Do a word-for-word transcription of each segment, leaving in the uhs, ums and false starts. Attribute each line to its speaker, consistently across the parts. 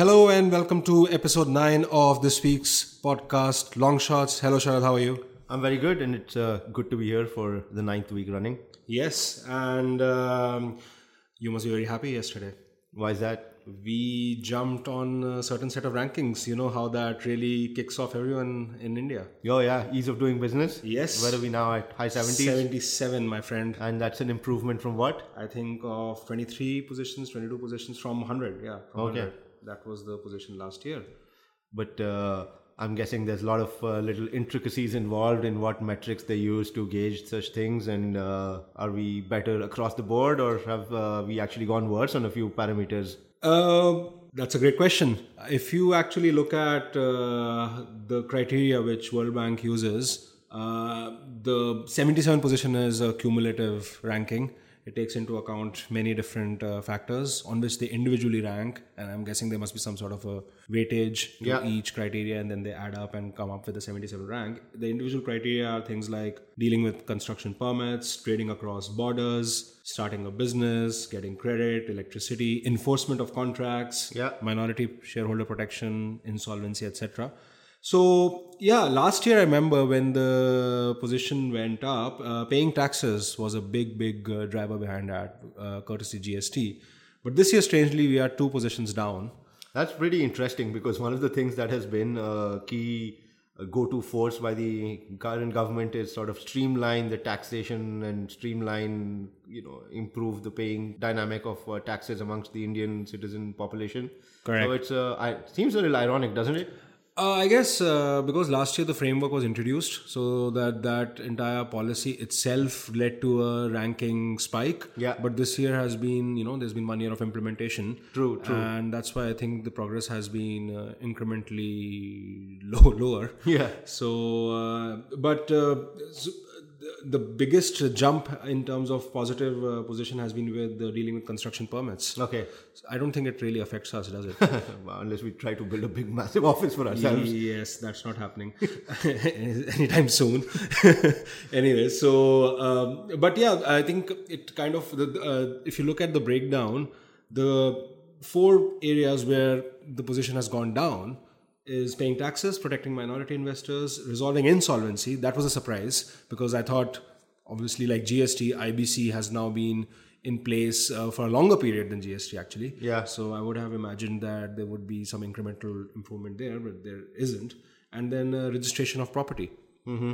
Speaker 1: Hello and welcome to episode nine of this week's podcast, Long Shots. Hello, Sharad, how are you?
Speaker 2: I'm very good, and it's uh, good to be here for the ninth week running.
Speaker 1: Yes, and um, you must be very happy yesterday.
Speaker 2: Why is that?
Speaker 1: We jumped on a certain set of rankings. You know how that really kicks off everyone in India.
Speaker 2: Oh yeah, ease of doing business.
Speaker 1: Yes.
Speaker 2: Where are we now at? High seventies?
Speaker 1: seventy-seven, my friend.
Speaker 2: And that's an improvement from what?
Speaker 1: I think of twenty-three positions, twenty-two positions from one hundred. Yeah, from
Speaker 2: Okay.
Speaker 1: one hundred. That was the position last year.
Speaker 2: But uh, I'm guessing there's a lot of uh, little intricacies involved in what metrics they use to gauge such things. And uh, are we better across the board, or have uh, we actually gone worse on a few parameters?
Speaker 1: Uh, that's a great question. If you actually look at uh, the criteria which World Bank uses, uh, the seventy-seven position is a cumulative ranking. It takes into account many different uh, factors on which they individually rank, and I'm guessing there must be some sort of a weightage to
Speaker 2: Yeah.
Speaker 1: each criteria, and then they add up and come up with the seventy-seven rank. The individual criteria are things like dealing with construction permits, trading across borders, starting a business, getting credit, electricity, enforcement of contracts,
Speaker 2: Yeah.
Speaker 1: minority shareholder protection, insolvency, et cetera. So, yeah, last year I remember when the position went up, uh, paying taxes was a big, big uh, driver behind that, uh, courtesy G S T. But this year, strangely, we are two positions down.
Speaker 2: That's pretty interesting, because one of the things that has been a key uh, go-to force by the current government is sort of streamline the taxation and streamline, you know, improve the paying dynamic of uh, taxes amongst the Indian citizen population.
Speaker 1: Correct.
Speaker 2: So it's uh, I, it seems a little ironic, doesn't it?
Speaker 1: Uh, I guess uh, because last year the framework was introduced, so that that entire policy itself led to a ranking spike.
Speaker 2: Yeah.
Speaker 1: But this year has been, you know, there's been one year of implementation.
Speaker 2: True, true.
Speaker 1: And that's why I think the progress has been uh, incrementally low, lower.
Speaker 2: Yeah.
Speaker 1: So, uh, but uh, so the biggest jump in terms of positive uh, position has been with uh, dealing with construction permits.
Speaker 2: Okay.
Speaker 1: I don't think it really affects us, does it?
Speaker 2: Well, unless we try to build a big, massive office for ourselves.
Speaker 1: Yes, that's not happening anytime soon. Anyway, so, um, but yeah, I think it kind of, the, uh, if you look at the breakdown, the four areas where the position has gone down is paying taxes, protecting minority investors, resolving insolvency. That was a surprise because I thought, obviously, like G S T, I B C has now been in place uh, for a longer period than G S T actually.
Speaker 2: Yeah.
Speaker 1: So I would have imagined that there would be some incremental improvement there, but there isn't. And then uh, registration of property.
Speaker 2: Mm-hmm.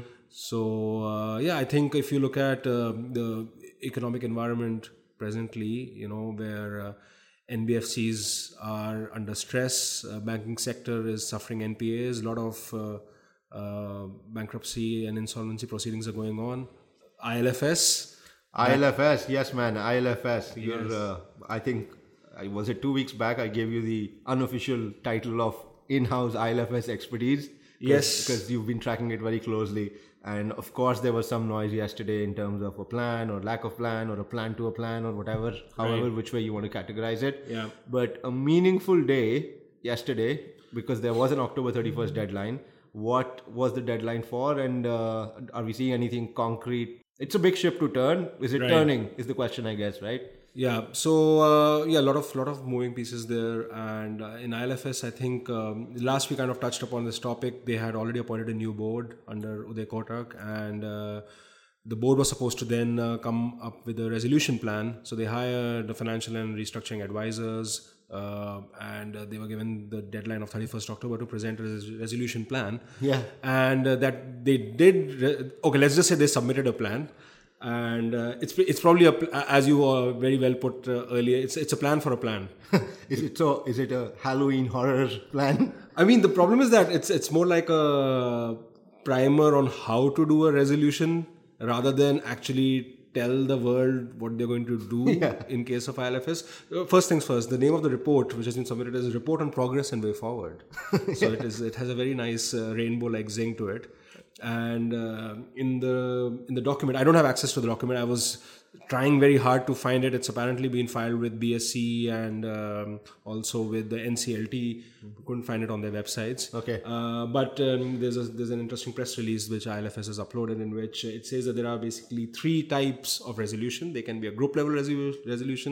Speaker 1: So uh, yeah, I think if you look at uh, the economic environment presently, you know, where uh, N B F Cs are under stress, uh, banking sector is suffering N P As, a lot of uh, uh, bankruptcy and insolvency proceedings are going on. I L F S.
Speaker 2: I L F S, yes, man. I L F S. You're.
Speaker 1: Yes.
Speaker 2: Uh, I think. I was it two weeks back. I gave you the unofficial title of in-house I L F S expertise.
Speaker 1: Yes.
Speaker 2: Because you've been tracking it very closely, and of course there was some noise yesterday in terms of a plan or lack of plan or a plan to a plan or whatever, however, which way you want to categorize it.
Speaker 1: Yeah.
Speaker 2: But a meaningful day yesterday, because there was an October thirty-first deadline. What was the deadline for, and uh, are we seeing anything concrete? It's a big ship to turn. Is it
Speaker 1: Right.
Speaker 2: turning? Is the question, I guess, right?
Speaker 1: Yeah. So uh, yeah, a lot of lot of moving pieces there, and uh, in I L F S, I think um, last we kind of touched upon this topic. They had already appointed a new board under Uday Kotak, and uh, the board was supposed to then uh, come up with a resolution plan. So they hired the financial and restructuring advisors, uh, and uh, they were given the deadline of thirty-first October to present a res- resolution plan.
Speaker 2: Yeah.
Speaker 1: And uh, that they did. Re- okay, let's just say they submitted a plan. And uh, it's it's probably a pl- as you uh, very well put uh, earlier. It's it's a plan for a plan.
Speaker 2: Is it so? Is it a Halloween horror plan?
Speaker 1: I mean, the problem is that it's it's more like a primer on how to do a resolution rather than actually tell the world what they're going to do
Speaker 2: Yeah.
Speaker 1: in case of I L F S. Uh, First things first, the name of the report which has been submitted is Report on Progress and Way Forward. So it is it has a very nice uh, rainbow-like zing to it. And uh, in the in the document, I don't have access to the document. I was trying very hard to find it. It's apparently been filed with B S C and um, also with the N C L T. Couldn't find it on their websites.
Speaker 2: Okay.
Speaker 1: Uh, but um, there's a, there's an interesting press release which I L F S has uploaded, in which it says that there are basically three types of resolution. They can be a group level resolu- resolution,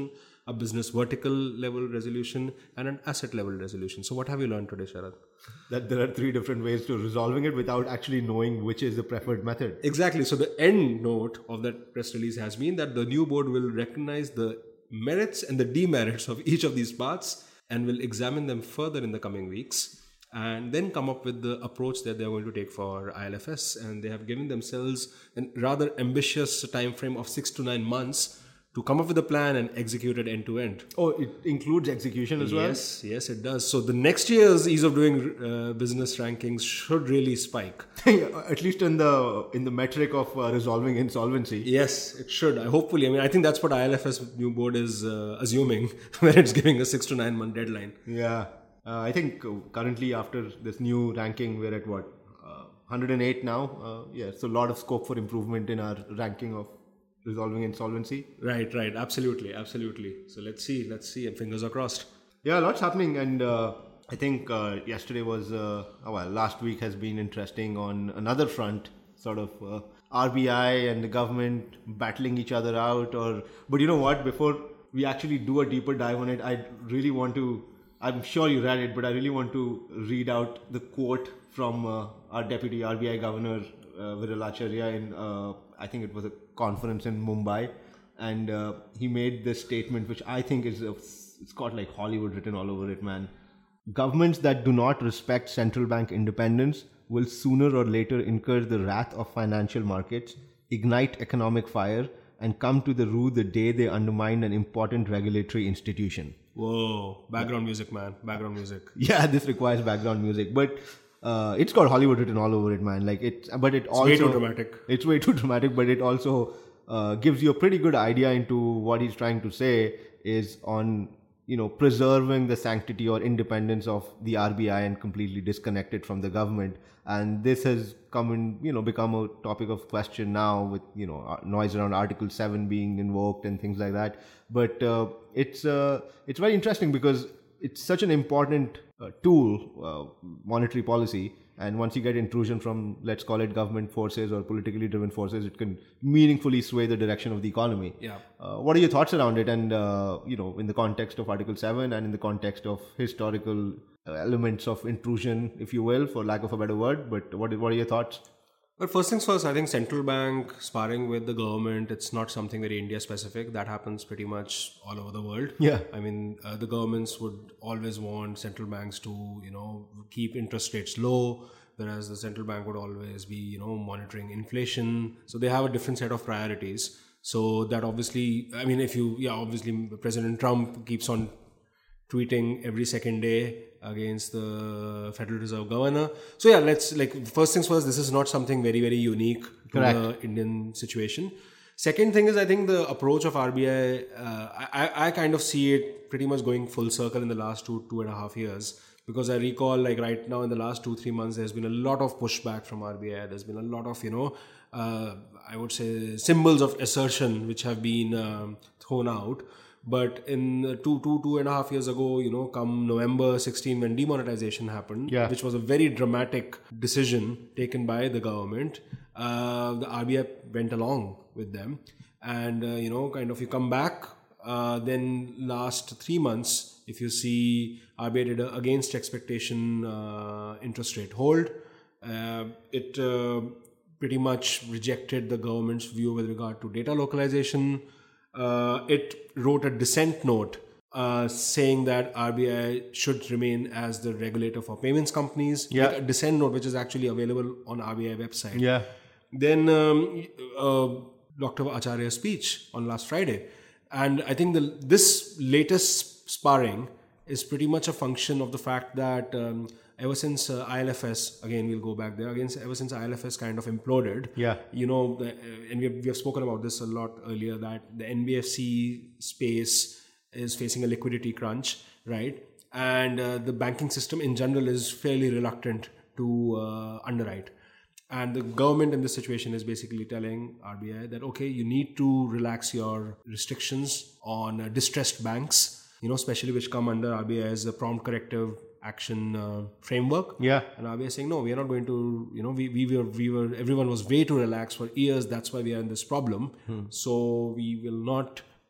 Speaker 1: a business vertical level resolution, and an asset level resolution. So what have you learned today, Sharad?
Speaker 2: That there are three different ways to resolving it without actually knowing which is the preferred method.
Speaker 1: Exactly. So the end note of that press release has been that the new board will recognize the merits and the demerits of each of these paths and will examine them further in the coming weeks, and then come up with the approach that they're going to take for I L F S. And they have given themselves a rather ambitious time frame of six to nine months to come up with a plan and execute it end to end.
Speaker 2: Oh, it includes execution as well?
Speaker 1: Yes, yes, it does. So the next year's ease of doing uh, business rankings should really spike.
Speaker 2: At least in the in the metric of uh, resolving insolvency.
Speaker 1: Yes, it should. I hopefully. I mean, I think that's what I L F S new board is uh, assuming, where it's giving a six to nine month deadline.
Speaker 2: Yeah. Uh, I think currently after this new ranking, we're at what? Uh, one hundred eight now. Uh, yeah, so a lot of scope for improvement in our ranking of resolving insolvency.
Speaker 1: Right, right. Absolutely, absolutely. So let's see, let's see. And fingers are crossed.
Speaker 2: Yeah, lots happening. And uh, I think uh, yesterday was, uh, oh, well, last week has been interesting on another front, sort of uh, R B I and the government battling each other out. Or, but you know what? Before we actually do a deeper dive on it, I really want to, I'm sure you read it, but I really want to read out the quote from uh, our deputy R B I governor, uh, Viral Acharya, in, uh, I think it was a conference in Mumbai. And uh, he made this statement, which I think is, a, it's got like Hollywood written all over it, man. Governments that do not respect central bank independence will sooner or later incur the wrath of financial markets, ignite economic fire, and come to the rue the day they undermine an important regulatory institution.
Speaker 1: Whoa, background music, man. Background music.
Speaker 2: Yeah, this requires background music, but uh, it's got Hollywood written all over it, man. Like it, but it
Speaker 1: it's
Speaker 2: also
Speaker 1: way too dramatic.
Speaker 2: It's way too dramatic, but it also uh, gives you a pretty good idea into what he's trying to say is on, you know, preserving the sanctity or independence of the R B I and completely disconnect it from the government. And this has come in, you know, become a topic of question now with, you know, noise around Article seven being invoked and things like that. But uh, it's uh, it's very interesting because it's such an important uh, tool, uh, monetary policy. And once you get intrusion from, let's call it government forces or politically driven forces, it can meaningfully sway the direction of the economy.
Speaker 1: Yeah.
Speaker 2: Uh, what are your thoughts around it? And, uh, you know, in the context of Article seven and in the context of historical elements of intrusion, if you will, for lack of a better word. But what what are your thoughts?
Speaker 1: But first things first, I think central bank sparring with the government, it's not something very India specific. That happens pretty much all over the world.
Speaker 2: Yeah.
Speaker 1: I mean, uh, the governments would always want central banks to, you know, keep interest rates low, whereas the central bank would always be, you know, monitoring inflation. So they have a different set of priorities. So that obviously, I mean, if you, yeah, obviously President Trump keeps on tweeting every second day against the Federal Reserve governor. So yeah, let's like first things first, this is not something very, very unique to
Speaker 2: Correct.
Speaker 1: the Indian situation. Second thing is, I think the approach of R B I, uh, I, I kind of see it pretty much going full circle in the last two, two and a half years. Because I recall like right now in the last two, three months, there's been a lot of pushback from R B I. There's been a lot of, you know, uh, I would say symbols of assertion which have been um, thrown out. But in two, two, two and a half years ago, you know, come November sixteenth, when demonetization happened,
Speaker 2: yeah.
Speaker 1: which was a very dramatic decision taken by the government, uh, the R B I went along with them. And, uh, you know, kind of you come back, uh, then last three months, if you see R B I did a against expectation uh, interest rate hold, uh, it uh, pretty much rejected the government's view with regard to data localization. Uh, it wrote a dissent note uh, saying that R B I should remain as the regulator for payments companies.
Speaker 2: Yeah.
Speaker 1: Like a dissent note which is actually available on R B I website.
Speaker 2: Yeah.
Speaker 1: Then um, uh, Doctor Acharya's speech on last Friday. And I think the this latest sparring is pretty much a function of the fact that um, ever since uh, I L F S, again, we'll go back there, again, ever since I L F S kind of imploded,
Speaker 2: Yeah.
Speaker 1: you know, the, uh, and we have, we have spoken about this a lot earlier, that the N B F C space is facing a liquidity crunch, right? And uh, the banking system in general is fairly reluctant to uh, underwrite. And the government in this situation is basically telling R B I that, okay, you need to relax your restrictions on uh, distressed banks, you know, especially which come under R B I's uh, prompt corrective action uh, framework.
Speaker 2: Yeah.
Speaker 1: And R B I is saying, no, we are not going to, you know, we, we were, we were, everyone was way too relaxed for years. That's why we are in this problem. Hmm. So we will not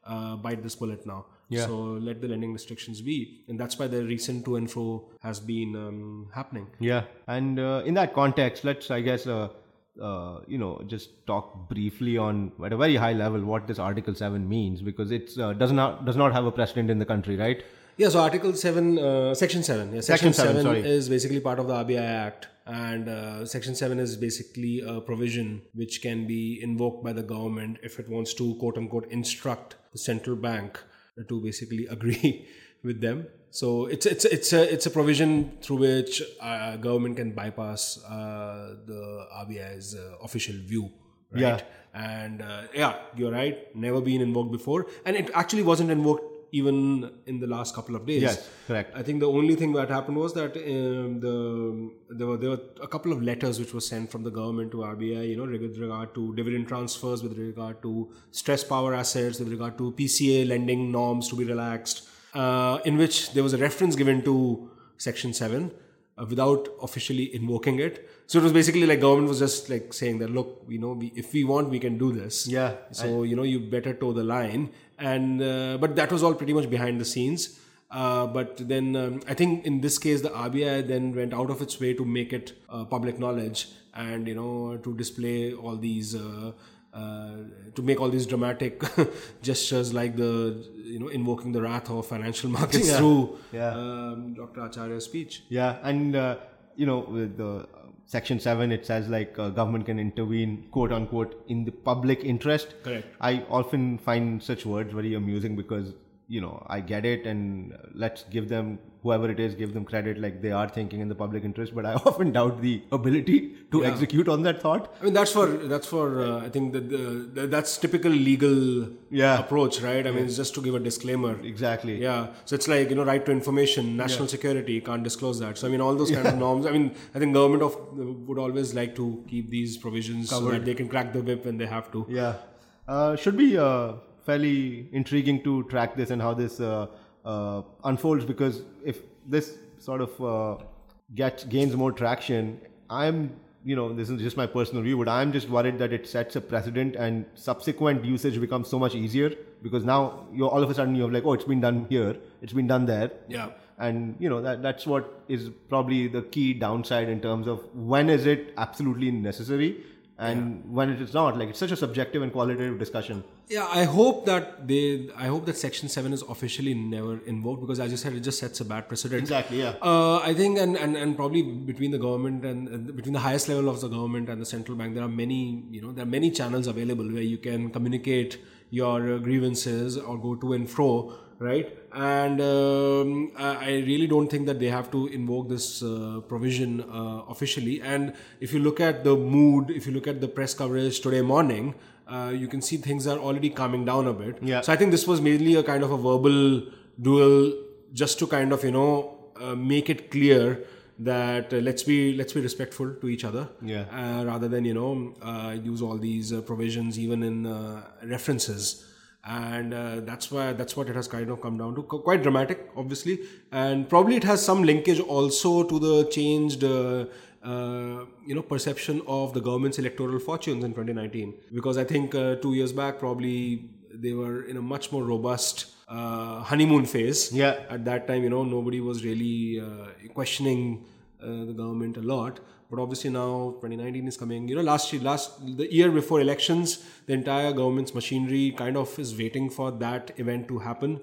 Speaker 1: uh, bite this bullet now.
Speaker 2: Yeah.
Speaker 1: So let the lending restrictions be. And that's why the recent to and fro has been um, happening.
Speaker 2: Yeah. And uh, in that context, let's, I guess, uh, uh, you know, just talk briefly on, at a very high level, what this Article seven means, because it uh, does not does not have a precedent in the country, right?
Speaker 1: Yeah, so Article seven, uh, Section seven. Yeah, Section,
Speaker 2: Section seven,
Speaker 1: seven
Speaker 2: sorry.
Speaker 1: is basically part of the R B I Act. And uh, Section seven is basically a provision which can be invoked by the government if it wants to, quote unquote, instruct the central bank to basically agree with them. So it's it's it's a it's a provision through which uh, government can bypass uh, the R B I's uh, official view, right?
Speaker 2: Yeah.
Speaker 1: And uh, yeah, you're right. Never been invoked before, and it actually wasn't invoked even in the last couple of days.
Speaker 2: Yes, correct.
Speaker 1: I think the only thing that happened was that um, the there were there were a couple of letters which were sent from the government to R B I, you know, with regard to dividend transfers, with regard to stress power assets, with regard to P C A lending norms to be relaxed, uh, in which there was a reference given to Section seven uh, without officially invoking it. So it was basically like government was just like saying that, look, you know, we, if we want, we can do this.
Speaker 2: Yeah.
Speaker 1: So, you know, you better toe the line. And uh, but that was all pretty much behind the scenes. Uh, but then um, I think in this case, the R B I then went out of its way to make it uh, public knowledge and, you know, to display all these, uh, uh, to make all these dramatic gestures like the, you know, invoking the wrath of financial markets
Speaker 2: Yeah.
Speaker 1: through
Speaker 2: Yeah.
Speaker 1: Um, Doctor Acharya's speech.
Speaker 2: Yeah. And, uh, you know, with the Section seven, it says like uh, government can intervene, quote unquote, in the public interest.
Speaker 1: Correct.
Speaker 2: I often find such words very amusing because, you know, I get it, and let's give them, whoever it is, give them credit like they are thinking in the public interest, but I often doubt the ability to
Speaker 1: Yeah.
Speaker 2: execute on that thought.
Speaker 1: I mean, that's for, that's for uh, I think that the, the, that's typical legal
Speaker 2: Yeah.
Speaker 1: approach, right? I mean, it's just to give a disclaimer.
Speaker 2: Exactly.
Speaker 1: Yeah. So it's like, you know, right to information, national security, can't disclose that. So, I mean, all those kind of norms. I mean, I think government of would always like to keep these provisions so that they can crack the whip when they have to.
Speaker 2: Yeah. Uh, should be uh, fairly intriguing to track this and how this uh, uh, unfolds, because if this sort of uh, gets gains more traction, I'm, you know, this is just my personal view, but I'm just worried that it sets a precedent and subsequent usage becomes so much easier, because now you're all of a sudden you're like, oh, it's been done here, it's been done there.
Speaker 1: Yeah.
Speaker 2: And, you know, that that's what is probably the key downside in terms of when is it absolutely necessary and yeah. when it is not. Like, it's such a subjective and qualitative discussion.
Speaker 1: Yeah, I hope that they, I hope that Section seven is officially never invoked, because as you said, it just sets a bad precedent.
Speaker 2: Exactly, yeah.
Speaker 1: Uh, I think, and, and, and probably between the government and, and between the highest level of the government and the central bank, there are many, you know, there are many channels available where you can communicate your grievances or go to and fro, right? And um, I, I really don't think that they have to invoke this uh, provision uh, officially. And if you look at the mood, if you look at the press coverage today morning, uh, you can see things are already calming down a bit.
Speaker 2: Yeah.
Speaker 1: So I think this was mainly a kind of a verbal duel just to kind of, you know, uh, make it clear that uh, let's be let's be respectful to each other,
Speaker 2: yeah.
Speaker 1: uh, rather than, you know, uh, use all these uh, provisions even in uh, references. And uh, that's why that's what it has kind of come down to. Quite dramatic, obviously, and probably it has some linkage also to the changed, uh, uh, you know, perception of the government's electoral fortunes in twenty nineteen. Because I think uh, two years back, probably they were in a much more robust uh, honeymoon phase.
Speaker 2: Yeah.
Speaker 1: At that time, you know, nobody was really uh, questioning uh, the government a lot. But obviously now twenty nineteen is coming. You know, last year, last the year before elections, the entire government's machinery kind of is waiting for that event to happen.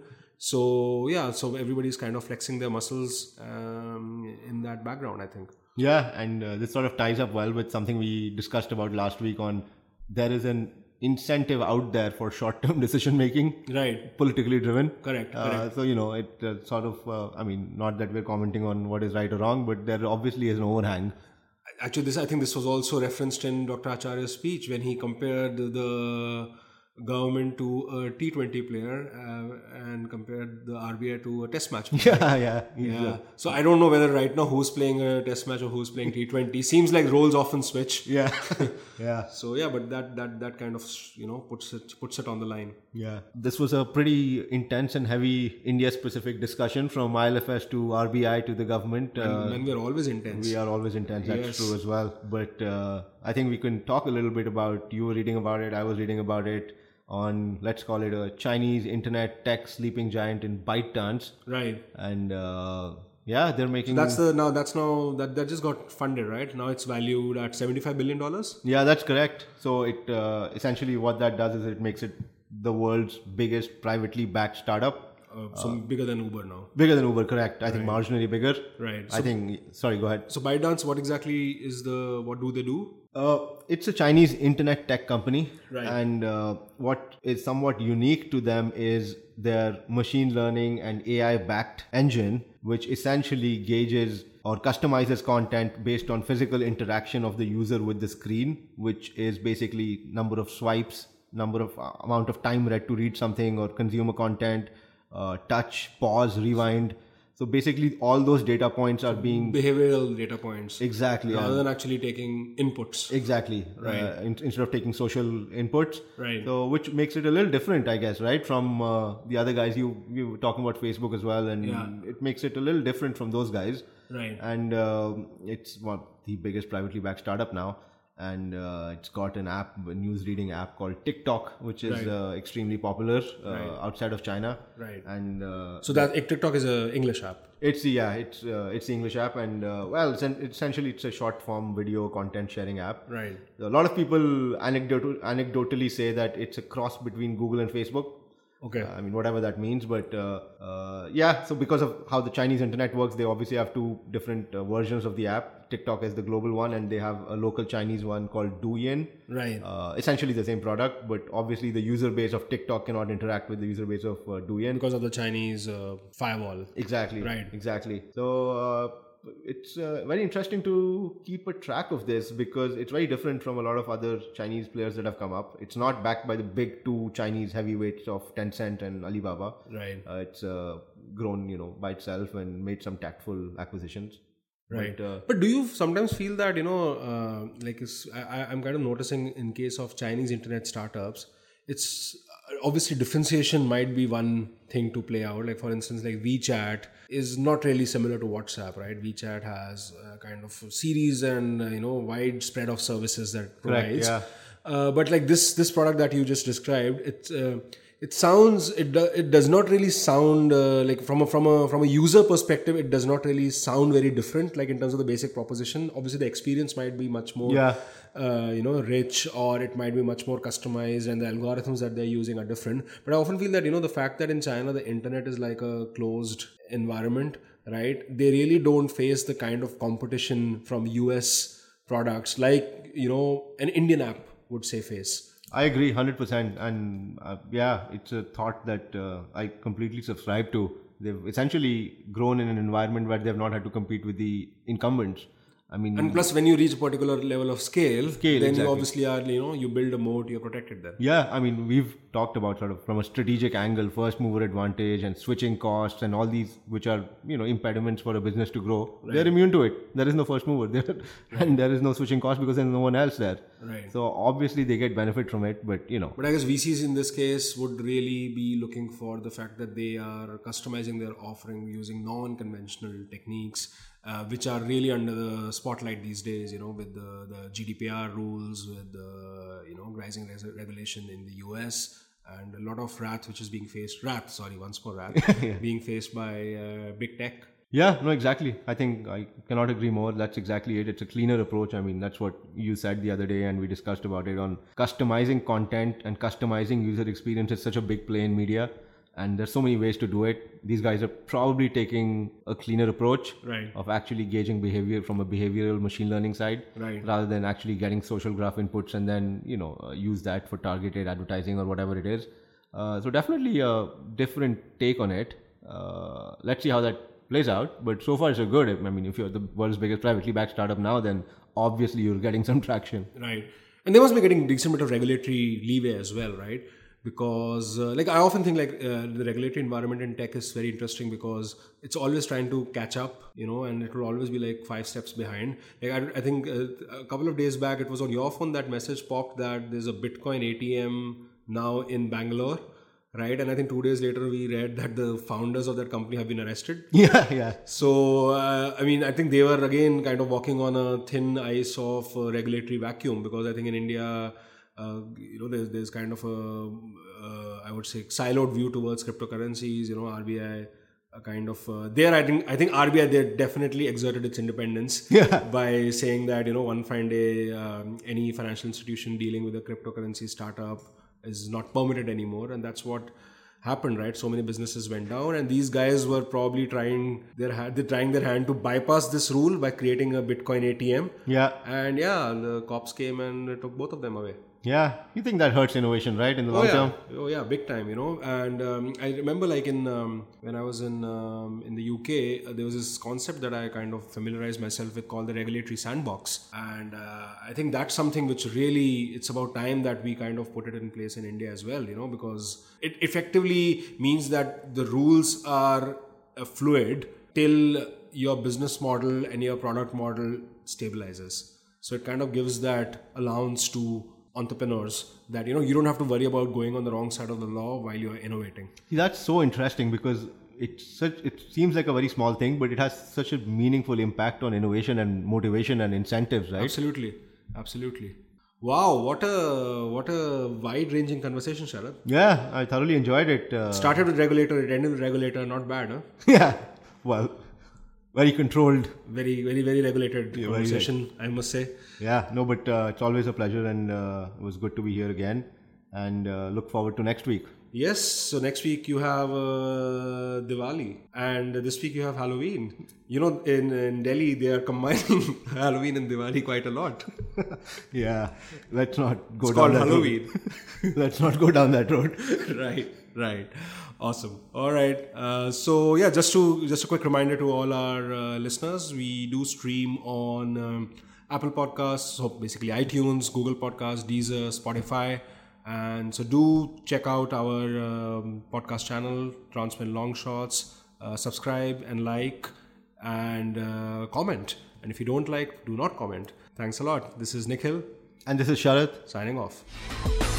Speaker 1: So yeah, so everybody's kind of flexing their muscles um, in that background, I think.
Speaker 2: Yeah, and uh, this sort of ties up well with something we discussed about last week on there is an incentive out there for short-term decision making,
Speaker 1: right?
Speaker 2: Politically driven.
Speaker 1: Correct.
Speaker 2: Uh,
Speaker 1: correct.
Speaker 2: So, you know, it uh, sort of, uh, I mean, not that we're commenting on what is right or wrong, but there obviously is an overhang.
Speaker 1: Actually, this I think this was also referenced in Doctor Acharya's speech when he compared the government to a T twenty player uh, and compared the R B I to a test match player.
Speaker 2: Yeah, yeah.
Speaker 1: Yeah. So I don't know whether right now who's playing a test match or who's playing T twenty. Seems like roles often switch.
Speaker 2: Yeah. Yeah.
Speaker 1: So yeah, but that that that kind of, you know, puts it puts it on the line.
Speaker 2: Yeah. This was a pretty intense and heavy India-specific discussion from I L F S to R B I to the government.
Speaker 1: And,
Speaker 2: uh,
Speaker 1: and we're always intense.
Speaker 2: We are always intense. That's
Speaker 1: Yes.
Speaker 2: true as well. But uh, I think we can talk a little bit about, you were reading about it, I was reading about it on, let's call it a Chinese internet tech sleeping giant in ByteDance.
Speaker 1: Right.
Speaker 2: And uh, yeah, they're making...
Speaker 1: That's the now that's now that, that just got funded, right? Now it's valued at seventy-five billion dollars.
Speaker 2: Yeah, that's correct. So it uh, essentially what that does is it makes it the world's biggest privately backed startup.
Speaker 1: Uh, so uh, bigger than Uber now.
Speaker 2: Bigger than Uber, correct. I think right. marginally bigger.
Speaker 1: Right.
Speaker 2: So, I think, sorry, go ahead.
Speaker 1: So ByteDance, what exactly is the, what do they do?
Speaker 2: Uh, it's a Chinese internet tech company.
Speaker 1: Right.
Speaker 2: And uh, what is somewhat unique to them is their machine learning and A I backed engine, which essentially gauges or customizes content based on physical interaction of the user with the screen, which is basically number of swipes, number of uh, amount of time read to read something or consume a content, Uh, touch, pause, rewind. So basically all those data points are being...
Speaker 1: Behavioral data points.
Speaker 2: Exactly.
Speaker 1: Rather than actually taking inputs.
Speaker 2: Exactly.
Speaker 1: Right.
Speaker 2: Uh, in, instead of taking social inputs.
Speaker 1: Right.
Speaker 2: So which makes it a little different, I guess, right? From uh, the other guys, you, you were talking about Facebook as well. And
Speaker 1: yeah.
Speaker 2: it makes it a little different from those guys.
Speaker 1: Right.
Speaker 2: And uh, it's one of the biggest privately backed startup now. And uh, it's got an app, a news reading app called TikTok, which is right. uh, extremely popular uh, right. outside of China.
Speaker 1: Right.
Speaker 2: And uh,
Speaker 1: so that TikTok is an English app.
Speaker 2: It's yeah, it's uh, it's the English app, and uh, well, it's an, essentially it's a short form video content sharing app.
Speaker 1: Right.
Speaker 2: A lot of people anecdotal, anecdotally say that it's a cross between Google and Facebook.
Speaker 1: Okay.
Speaker 2: Uh, I mean, whatever that means, but uh, uh, yeah. So because of how the Chinese internet works, they obviously have two different uh, versions of the app. TikTok is the global one, and they have a local Chinese one called Douyin.
Speaker 1: Right.
Speaker 2: Uh, essentially the same product, but obviously the user base of TikTok cannot interact with the user base of uh, Douyin
Speaker 1: because of the Chinese uh, firewall.
Speaker 2: Exactly.
Speaker 1: Right.
Speaker 2: Exactly. So. Uh, It's uh, very interesting to keep a track of this because it's very different from a lot of other Chinese players that have come up. It's not backed by the big two Chinese heavyweights of Tencent and Alibaba.
Speaker 1: Right.
Speaker 2: Uh, it's uh, grown, you know, by itself and made some tactful acquisitions.
Speaker 1: Right.
Speaker 2: But, uh,
Speaker 1: but do you sometimes feel that, you know, uh, like it's, I, I'm kind of noticing in case of Chinese internet startups, it's obviously differentiation might be one thing to play out. Like for instance, like WeChat is not really similar to WhatsApp, right? WeChat has a kind of series and uh, you know wide spread of services that it provides.
Speaker 2: Correct, yeah.
Speaker 1: Uh, but like this this product that you just described, it uh, it sounds it do, it does not really sound uh, like from a from a from a user perspective, it does not really sound very different. Like in terms of the basic proposition, obviously the experience might be much more.
Speaker 2: Yeah.
Speaker 1: Uh, you know, rich, or it might be much more customized, and the algorithms that they're using are different. But I often feel that, you know, the fact that in China the internet is like a closed environment, right? They really don't face the kind of competition from U S products like, you know, an Indian app would say face.
Speaker 2: I agree one hundred percent. And uh, yeah, it's a thought that uh, I completely subscribe to. They've essentially grown in an environment where they've not had to compete with the incumbents. I mean,
Speaker 1: and plus, when you reach a particular level of scale,
Speaker 2: scale
Speaker 1: then
Speaker 2: exactly.
Speaker 1: you obviously are, you know, you build a moat, you're protected then.
Speaker 2: Yeah, I mean, we've talked about sort of from a strategic angle, first mover advantage and switching costs and all these, which are, you know, impediments for a business to grow. Right. They're immune to it. There is no first mover there, right. And there is no switching cost because there's no one else there.
Speaker 1: Right.
Speaker 2: So obviously they get benefit from it, but you know.
Speaker 1: But I guess V Cs in this case would really be looking for the fact that they are customizing their offering using non-conventional techniques. Uh, which are really under the spotlight these days, you know, with the, the G D P R rules, with the, you know, rising res- regulation in the U S, and a lot of wrath which is being faced, wrath, sorry, once more wrath, yeah. being faced by uh, big tech.
Speaker 2: Yeah, no, exactly. I think I cannot agree more. That's exactly it. It's a cleaner approach. I mean, that's what you said the other day, and we discussed about it on customizing content and customizing user experience is such a big play in media. And there's so many ways to do it. These guys are probably taking a cleaner approach
Speaker 1: right.
Speaker 2: of actually gauging behavior from a behavioral machine learning side,
Speaker 1: right.
Speaker 2: rather than actually getting social graph inputs and then, you know, uh, use that for targeted advertising or whatever it is. Uh, so definitely a different take on it. Uh, let's see how that plays out. But so far so good. I mean, if you're the world's biggest privately backed startup now, then obviously you're getting some traction.
Speaker 1: Right. And they must be getting decent bit of regulatory leeway as well, right? Because uh, like I often think like uh, the regulatory environment in tech is very interesting because it's always trying to catch up, you know, and it will always be like five steps behind. Like I, I think uh, a couple of days back, it was on your phone that message popped that there's a Bitcoin A T M now in Bangalore, right? And I think two days later we read that the founders of that company have been arrested.
Speaker 2: Yeah, yeah.
Speaker 1: So uh, I mean, I think they were again kind of walking on a thin ice of uh, regulatory vacuum because I think in India. Uh, you know, there's there's kind of a I would say, siloed view towards cryptocurrencies. You know, R B I a kind of uh, there. I think I think R B I there definitely exerted its independence
Speaker 2: Yeah.
Speaker 1: by saying that, you know, one fine day um, any financial institution dealing with a cryptocurrency startup is not permitted anymore, and that's what happened, right? So many businesses went down, and these guys were probably trying their hand, they're trying their hand to bypass this rule by creating a Bitcoin A T M.
Speaker 2: Yeah.
Speaker 1: And yeah, the cops came and took both of them away.
Speaker 2: Yeah. You think that hurts innovation, right? In the long
Speaker 1: Oh yeah,
Speaker 2: term?
Speaker 1: oh yeah, big time, you know. And um, I remember, like in um, when I was in um, in the U K, uh, there was this concept that I kind of familiarized myself with called the regulatory sandbox, and uh, I think that's something which really, it's about time that we kind of put it in place in India as well, you know, because it effectively means that the rules are uh, fluid till your business model and your product model stabilizes. So it kind of gives that allowance to entrepreneurs that, you know, you don't have to worry about going on the wrong side of the law while you're innovating.
Speaker 2: See, that's so interesting because it's such, it seems like a very small thing, but it has such a meaningful impact on innovation and motivation and incentives, right?
Speaker 1: Absolutely. Absolutely. Wow, what a what a wide-ranging conversation, Sharad.
Speaker 2: Yeah, I thoroughly enjoyed it. Uh,
Speaker 1: Started with regulator, it ended with regulator. Not bad, huh?
Speaker 2: yeah, well, very controlled.
Speaker 1: Very, very, very regulated
Speaker 2: Yeah, very
Speaker 1: conversation, I must say.
Speaker 2: Yeah, no, but uh, it's always a pleasure, and uh, it was good to be here again, and uh, look forward to next week.
Speaker 1: Yes, so next week you have uh, Diwali, and this week you have Halloween. You know, in, in Delhi, they are combining Halloween and Diwali quite a lot.
Speaker 2: Yeah, let's not go
Speaker 1: It's
Speaker 2: down
Speaker 1: called
Speaker 2: that
Speaker 1: Halloween.
Speaker 2: road. Let's not go down that road.
Speaker 1: Right, right. Awesome. All right. Uh, so yeah, just to just a quick reminder to all our uh, listeners, we do stream on um, Apple Podcasts, so basically iTunes, Google Podcasts, Deezer, Spotify. And so do check out our um, podcast channel, Transmin Long Shots. Uh, subscribe and like and uh, comment. And if you don't like, do not comment. Thanks a lot. This is Nikhil
Speaker 2: And this is Sharath.
Speaker 1: signing off.